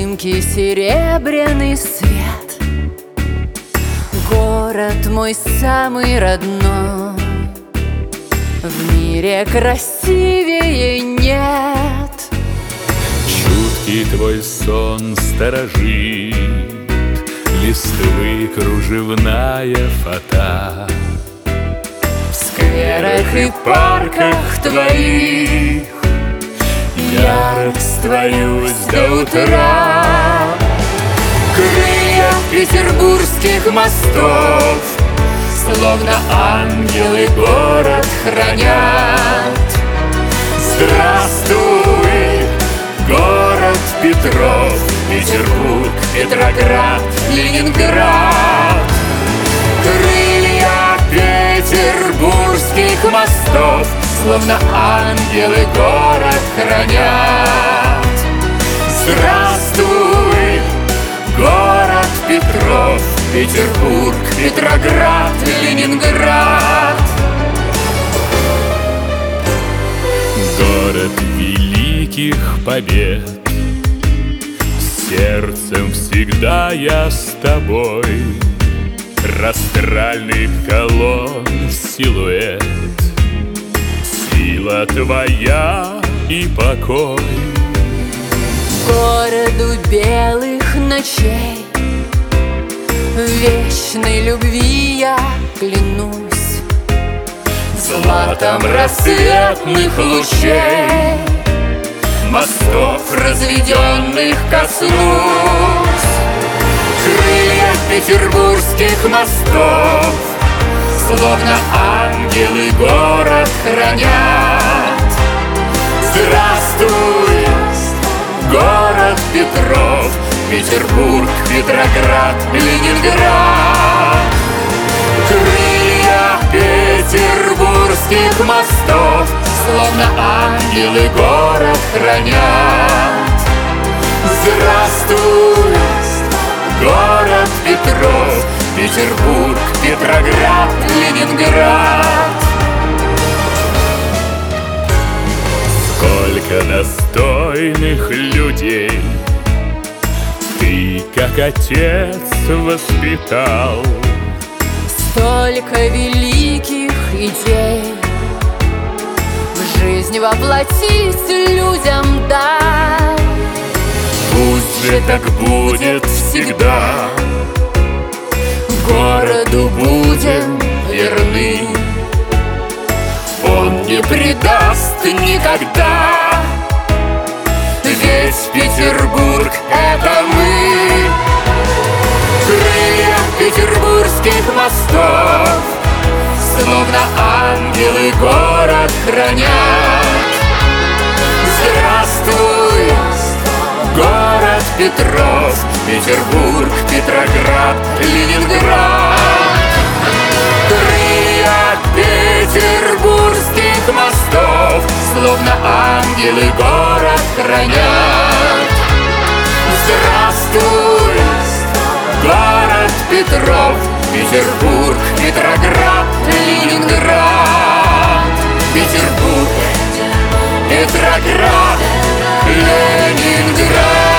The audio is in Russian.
дымки серебряный свет. Город мой самый родной, в мире красивее нет. Чуткий твой сон сторожит, листвы кружевная фата. В скверах и парках твоих я растворюсь до утра. Крылья петербургских мостов словно ангелы город хранят. Здравствуй, город Петров, Петербург, Петроград, Ленинград. Крылья петербургских мостов словно ангелы город хранят. Здравствуй, город Петров, Петербург, Петроград, Ленинград. Город великих побед, сердцем всегда я с тобой. Растральных колонн силуэт, сила твоя и покой. Городу белых ночей, вечной любви я клянусь. Златом рассветных лучей мостов разведенных коснусь. Крылья петербургских мостов словно ангелы город хранят. Здравствуй, город Петров, Петербург, Петроград, Ленинград. Крылья петербургских мостов словно ангелы город хранят. Здравствуй, город Петров, Петербург, Петроград, Ленинград. Сколько достойных людей ты, как отец, воспитал. Столько великих идей в жизнь воплотить людям дай. Пусть же так будет всегда, Городу будем верны, он не предаст никогда. Ведь Петербург — это мы. Крылья петербургских мостов словно ангелы город хранят. Здравствуй, город Петров, Петербург, Петроград, Ленинград. Крылья петербургских мостов словно ангелы город хранят. Здравствуй, город Петров, Петербург, Петроград, Ленинград. Петербург, Петроград, Ленинград.